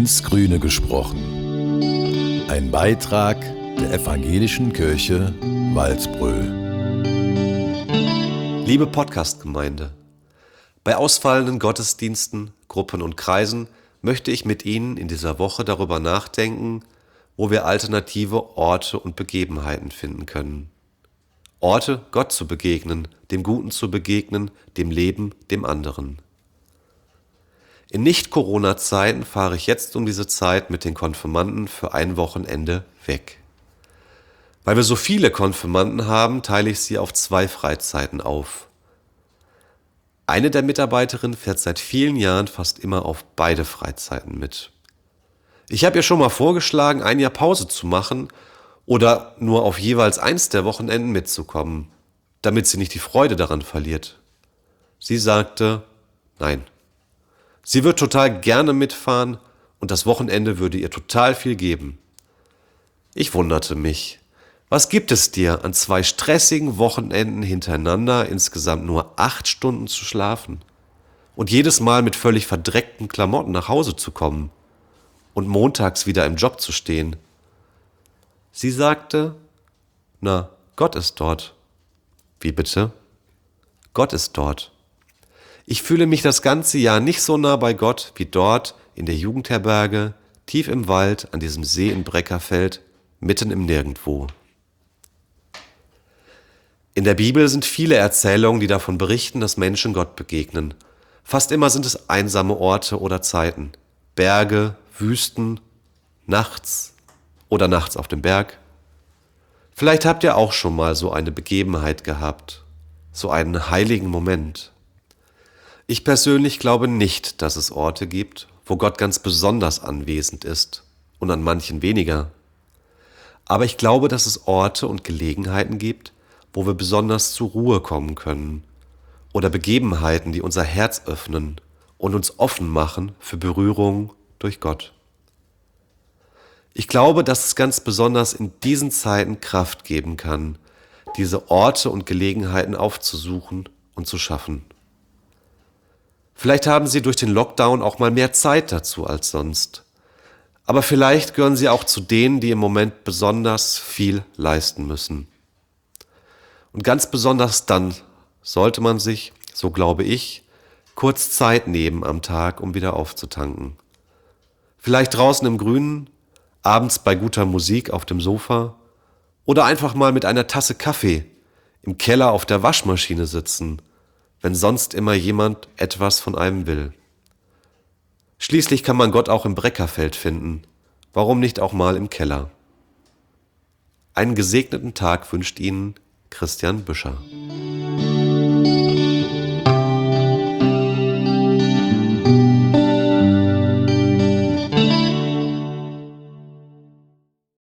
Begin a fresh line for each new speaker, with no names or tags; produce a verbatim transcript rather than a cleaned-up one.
ins Grüne gesprochen. Ein Beitrag der Evangelischen Kirche Walsbröl.
Liebe Podcast-Gemeinde, bei ausfallenden Gottesdiensten, Gruppen und Kreisen möchte ich mit Ihnen in dieser Woche darüber nachdenken, wo wir alternative Orte und Begebenheiten finden können. Orte, Gott zu begegnen, dem Guten zu begegnen, dem Leben, dem anderen. In Nicht-Corona-Zeiten fahre ich jetzt um diese Zeit mit den Konfirmanden für ein Wochenende weg. Weil wir so viele Konfirmanden haben, teile ich sie auf zwei Freizeiten auf. Eine der Mitarbeiterinnen fährt seit vielen Jahren fast immer auf beide Freizeiten mit. Ich habe ihr schon mal vorgeschlagen, ein Jahr Pause zu machen oder nur auf jeweils eins der Wochenenden mitzukommen, damit sie nicht die Freude daran verliert. Sie sagte, nein. Sie wird total gerne mitfahren und das Wochenende würde ihr total viel geben. Ich wunderte mich. Was gibt es dir, an zwei stressigen Wochenenden hintereinander insgesamt nur acht Stunden zu schlafen und jedes Mal mit völlig verdreckten Klamotten nach Hause zu kommen und montags wieder im Job zu stehen? Sie sagte, na, Gott ist dort. Wie bitte? Gott ist dort. Ich fühle mich das ganze Jahr nicht so nah bei Gott wie dort in der Jugendherberge, tief im Wald, an diesem See in Breckerfeld, mitten im Nirgendwo. In der Bibel sind viele Erzählungen, die davon berichten, dass Menschen Gott begegnen. Fast immer sind es einsame Orte oder Zeiten. Berge, Wüsten, nachts oder nachts auf dem Berg. Vielleicht habt ihr auch schon mal so eine Begebenheit gehabt, so einen heiligen Moment. Ich persönlich glaube nicht, dass es Orte gibt, wo Gott ganz besonders anwesend ist und an manchen weniger. Aber ich glaube, dass es Orte und Gelegenheiten gibt, wo wir besonders zur Ruhe kommen können oder Begebenheiten, die unser Herz öffnen und uns offen machen für Berührung durch Gott. Ich glaube, dass es ganz besonders in diesen Zeiten Kraft geben kann, diese Orte und Gelegenheiten aufzusuchen und zu schaffen. Vielleicht haben Sie durch den Lockdown auch mal mehr Zeit dazu als sonst. Aber vielleicht gehören Sie auch zu denen, die im Moment besonders viel leisten müssen. Und ganz besonders dann sollte man sich, so glaube ich, kurz Zeit nehmen am Tag, um wieder aufzutanken. Vielleicht draußen im Grünen, abends bei guter Musik auf dem Sofa oder einfach mal mit einer Tasse Kaffee im Keller auf der Waschmaschine sitzen, wenn sonst immer jemand etwas von einem will. Schließlich kann man Gott auch im Breckerfeld finden. Warum nicht auch mal im Keller? Einen gesegneten Tag wünscht Ihnen Christian Büscher.